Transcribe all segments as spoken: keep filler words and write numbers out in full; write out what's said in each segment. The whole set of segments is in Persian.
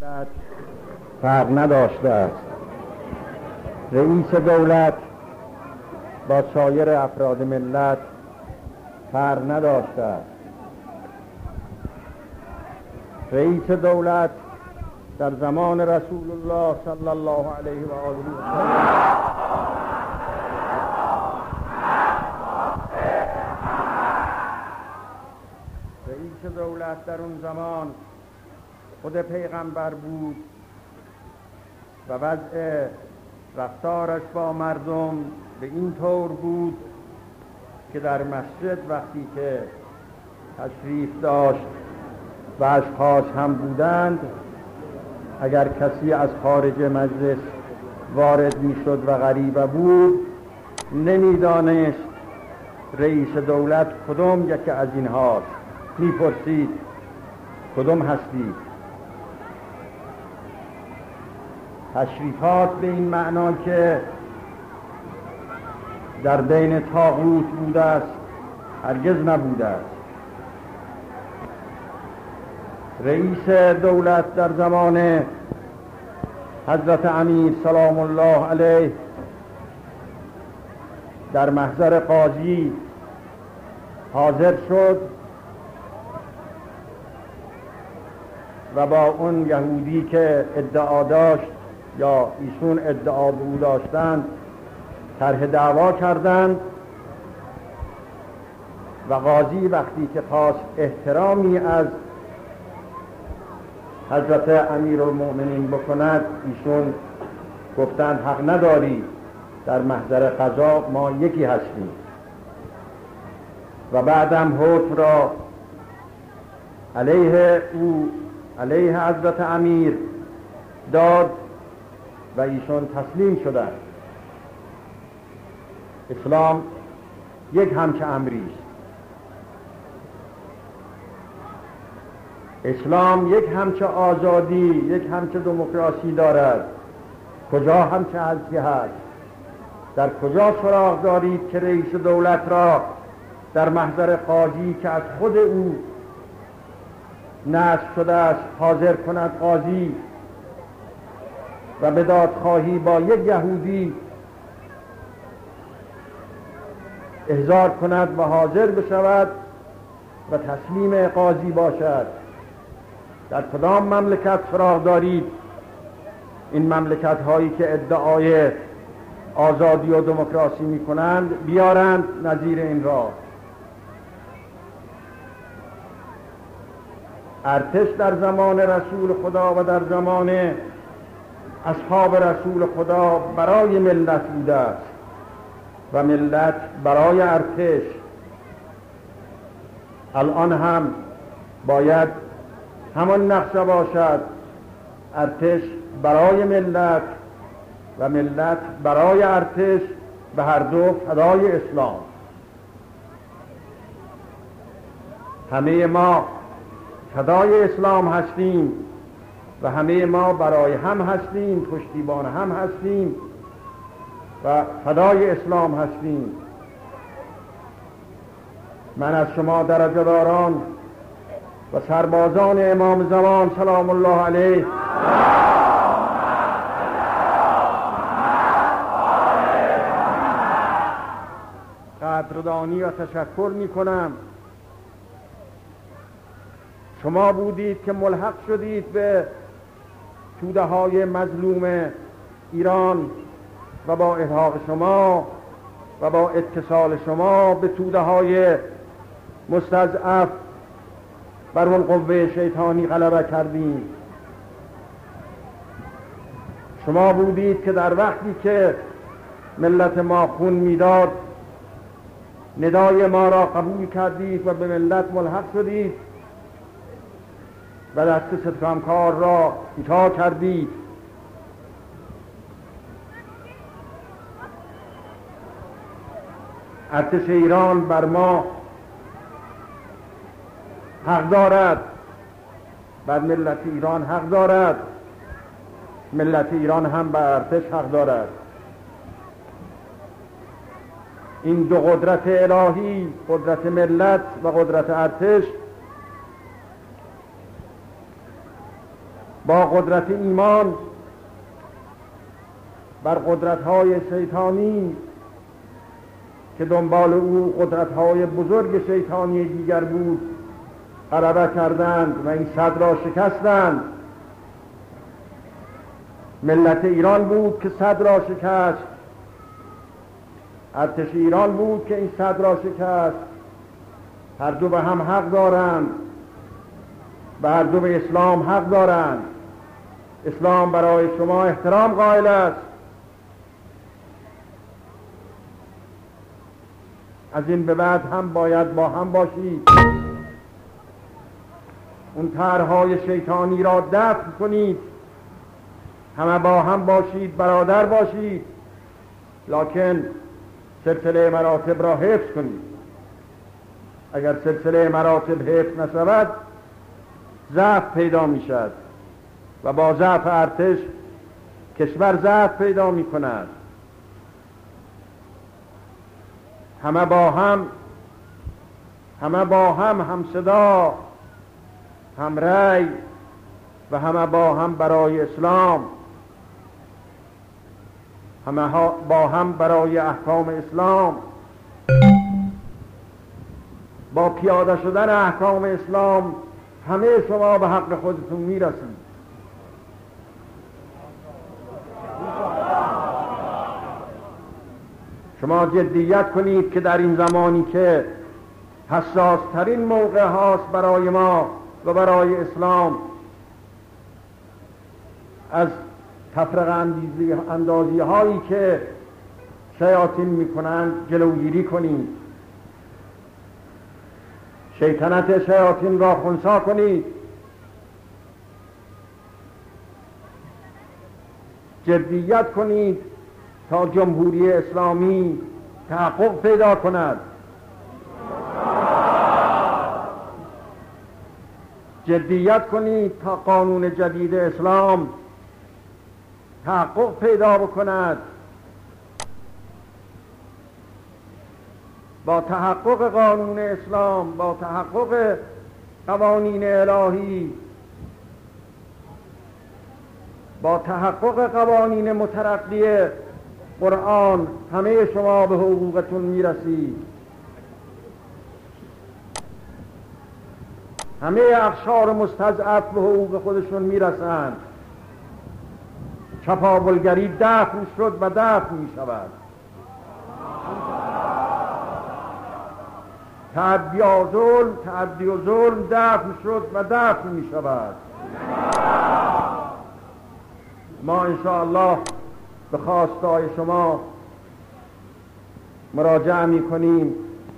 دولت فرق نداشته است. رئیس دولت با سایر افراد ملت فرق نداشته است. رئیس دولت در زمان رسول الله صلی الله علیه و آله و سلم رئیس دولت در اون زمان خود پیغمبر بود و وضع رفتارش با مردم به این طور بود که در مسجد وقتی که تشریف داشت و اشخاص هم بودند، اگر کسی از خارج مجلس وارد می شد و غریبه بود، نمیدانست رئیس دولت کدوم یکی از اینهاست. می پرسید کدوم هستی؟ تشریفات به این معنا که در بین طاغوت بوده است هرگز نبوده است. رئیس دولت در زمان حضرت امیر سلام الله علیه در محضر قاضی حاضر شد و با اون یهودی که ادعا داشت یا ایشون ادعا به او داشتند طرح دعوا کردند و قاضی وقتی که خواست احترامی از حضرت امیرالمؤمنین بکند، ایشون گفتند حق نداری، در محضر قضا ما یکی هستیم. و بعدم حکم را علیه او علیه حضرت امیر داد و ایشون تسلیم شدند. اسلام یک همچه امری است. اسلام یک همچه آزادی، یک همچه دموکراسی دارد. کجا همچه حالتی هست؟ در کجا سراغ دارید که رئیس دولت را در محضر قاضی که از خود او نصب شده است حاضر کند قاضی و به دادخواهی با یک یهودی احضار کند و حاضر بشود و تسلیم قاضی باشد؟ در کدام مملکت سراغ دارید این مملکت هایی که ادعای آزادی و دموکراسی می کنند بیارند نظیر این را؟ ارتش در زمان رسول خدا و در زمان اصحاب رسول خدا برای ملت بوده است و ملت برای ارتش. الان هم باید همان نقشه باشد، ارتش برای ملت و ملت برای ارتش، به هر دو فدای اسلام. همه ما فدای اسلام هستیم و همه ما برای هم هستیم، پشتیبان هم هستیم و فدای اسلام هستیم. من از شما درجه داران و سربازان امام زمان سلام الله علیه قدردانی و تشکر می کنم. شما بودید که ملحق شدید به توده های مظلوم ایران و با الحاق شما و با اتصال شما به توده های مستضعف بر اون قوه شیطانی غلبه کردیم. شما بودید که در وقتی که ملت ما خون میداد ندای ما را قبول کردید و به ملت ملحق شدید و دست ستمکار را کوتاه کردید. ارتش ایران بر ما حق دارد، بر ملت ایران حق دارد، ملت ایران هم بر ارتش حق دارد. این دو قدرت الهی، قدرت ملت و قدرت ارتش، با قدرت ایمان بر قدرت‌های شیطانی که دنبال او قدرت‌های بزرگ شیطانی دیگر بود غلبه کردند و این صد را شکستند. ملت ایران بود که صد را شکست، ارتش ایران بود که این صد را شکست. هر دو به هم حق دارند و هر دو به اسلام حق دارند. اسلام برای شما احترام قائل است. از این به بعد هم باید با هم باشید، اون طرح‌های شیطانی را دفع کنید، همه با هم باشید، برادر باشید، لکن سلسله مراتب را حفظ کنید. اگر سلسله مراتب حفظ نشود ضعف پیدا می شود و با ضعف ارتش کشور ضعف پیدا می کند. همه با هم همه با هم هم صدا، هم رأی و همه با هم برای اسلام، همه با هم برای احکام اسلام. با پیاده شدن احکام اسلام همه شما به حق خودتون میرسید. شما جدیت کنید که در این زمانی که حساس ترین موقع هاست برای ما و برای اسلام، از تفرقه اندازی هایی که شیاطین میکنند جلوگیری کنید. شیطنت شیاطین را خنثی کنید. جدیت کنید تا جمهوری اسلامی تحقق پیدا کند. جدیت کنید تا قانون جدید اسلام تحقق پیدا بکند. با تحقق قانون اسلام، با تحقق قوانین الهی، با تحقق قوانین مترقی قرآن همه شما به حقوقتون میرسید. همه اقشار مستضعف به حقوق خودشون میرسند. چپاولگری دفن شد و دفن میشود. تعدی و ظلم تعدی و ظلم دفن شد و دفن میشود. ما انشاءالله به خواستای شما مراجعه می کنیم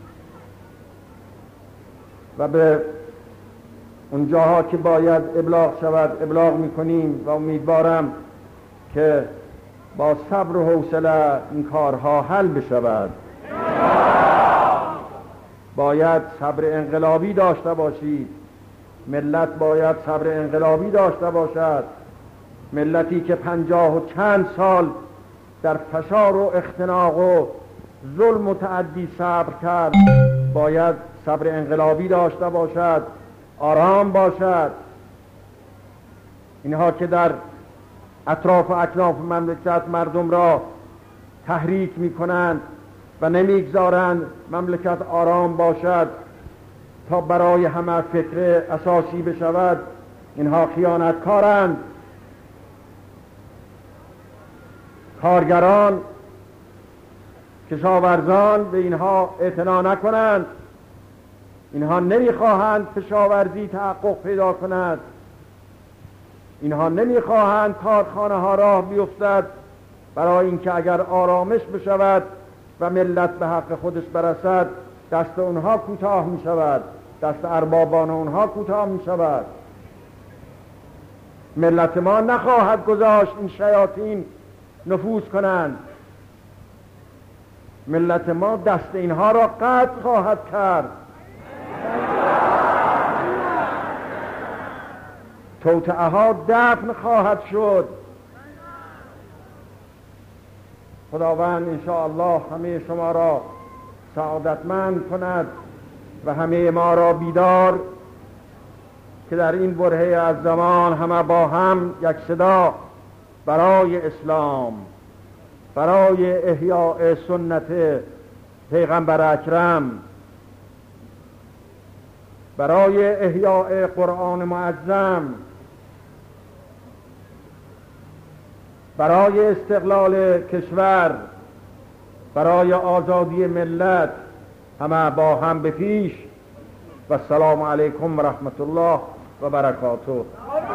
و به اون جاها که باید ابلاغ شود ابلاغ می کنیم و امیدوارم که با صبر و حوصله این کارها حل بشود. باید صبر انقلابی داشته باشید. ملت باید صبر انقلابی داشته باشد. ملتی که پنجاه و چند سال در فشار و اختناق و ظلم و تعدی صبر کرد باید صبر انقلابی داشته باشد، آرام باشد. اینها که در اطراف و اکناف مملکت مردم را تحریک می کنند و نمیگذارند مملکت آرام باشد تا برای همه فکر اساسی بشود، اینها خیانتکارند. کارگران، کشاورزان به اینها اعتنا نکنند. اینها نمیخواهند کشاورزی تحقق پیدا کند. اینها نمیخواهند کارخانه ها راه بیفتد، برای اینکه اگر آرامش بشود و ملت به حق خودش برسد دست اونها کوتاه می شود، دست اربابان اونها کوتاه می شود. ملت ما نخواهد گذاشت این شیاطین نفوذ کنند. ملت ما دست اینها را قطع خواهد کرد. توطئه ها دفن خواهد شد. خداوند انشاءالله همه شما را سعادتمند کند و همه ما را بیدار که در این برهه از زمان همه با هم یک صدا برای اسلام، برای احیاء سنت پیغمبر اکرم، برای احیاء قرآن معظم، برای استقلال کشور، برای آزادی ملت همه با هم به پیش. و السلام علیکم و رحمت الله و برکاته.